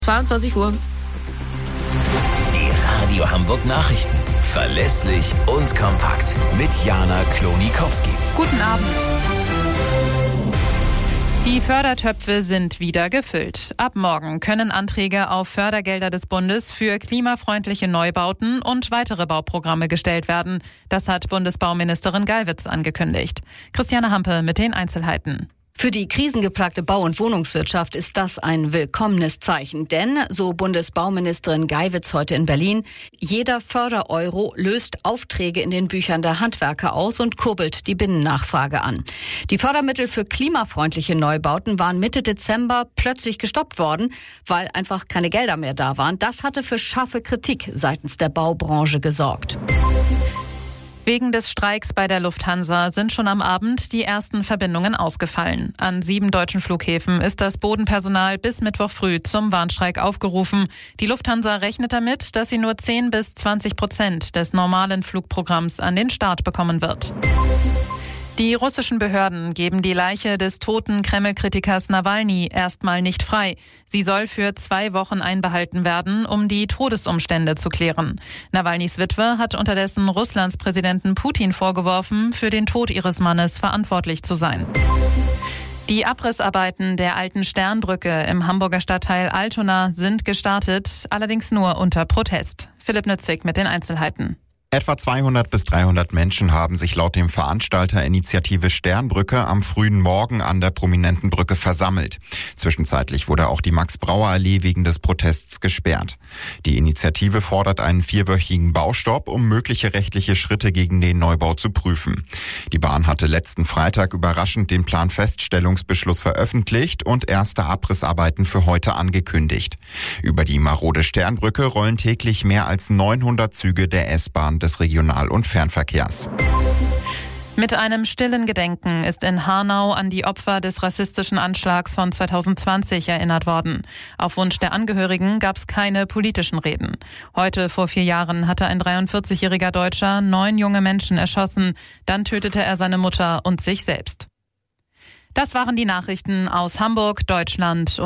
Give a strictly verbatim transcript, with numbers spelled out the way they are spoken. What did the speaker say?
zweiundzwanzig Uhr. Die Radio Hamburg Nachrichten. Verlässlich und kompakt. Mit Jana Klonikowski. Guten Abend. Die Fördertöpfe sind wieder gefüllt. Ab morgen können Anträge auf Fördergelder des Bundes für klimafreundliche Neubauten und weitere Bauprogramme gestellt werden. Das hat Bundesbauministerin Geiwitz angekündigt. Christiane Hampe mit den Einzelheiten. Für die krisengeplagte Bau- und Wohnungswirtschaft ist das ein willkommenes Zeichen. Denn, so Bundesbauministerin Geiwitz heute in Berlin, jeder Fördereuro löst Aufträge in den Büchern der Handwerker aus und kurbelt die Binnennachfrage an. Die Fördermittel für klimafreundliche Neubauten waren Mitte Dezember plötzlich gestoppt worden, weil einfach keine Gelder mehr da waren. Das hatte für scharfe Kritik seitens der Baubranche gesorgt. Wegen des Streiks bei der Lufthansa sind schon am Abend die ersten Verbindungen ausgefallen. An sieben deutschen Flughäfen ist das Bodenpersonal bis Mittwoch früh zum Warnstreik aufgerufen. Die Lufthansa rechnet damit, dass sie nur zehn bis zwanzig Prozent des normalen Flugprogramms an den Start bekommen wird. Die russischen Behörden geben die Leiche des toten Kreml-Kritikers Nawalny erstmal nicht frei. Sie soll für zwei Wochen einbehalten werden, um die Todesumstände zu klären. Nawalnys Witwe hat unterdessen Russlands Präsidenten Putin vorgeworfen, für den Tod ihres Mannes verantwortlich zu sein. Die Abrissarbeiten der alten Sternbrücke im Hamburger Stadtteil Altona sind gestartet, allerdings nur unter Protest. Philipp Nützig mit den Einzelheiten. Etwa zweihundert bis dreihundert Menschen haben sich laut dem Veranstalter Initiative Sternbrücke am frühen Morgen an der prominenten Brücke versammelt. Zwischenzeitlich wurde auch die Max-Brauer-Allee wegen des Protests gesperrt. Die Initiative fordert einen vierwöchigen Baustopp, um mögliche rechtliche Schritte gegen den Neubau zu prüfen. Die Bahn hatte letzten Freitag überraschend den Planfeststellungsbeschluss veröffentlicht und erste Abrissarbeiten für heute angekündigt. Über die marode Sternbrücke rollen täglich mehr als neunhundert Züge der S-Bahn des Regional- und Fernverkehrs. Mit einem stillen Gedenken ist in Hanau an die Opfer des rassistischen Anschlags von zweitausendzwanzig erinnert worden. Auf Wunsch der Angehörigen gab es keine politischen Reden. Heute vor vier Jahren hatte ein dreiundvierzigjähriger Deutscher neun junge Menschen erschossen. Dann tötete er seine Mutter und sich selbst. Das waren die Nachrichten aus Hamburg, Deutschland.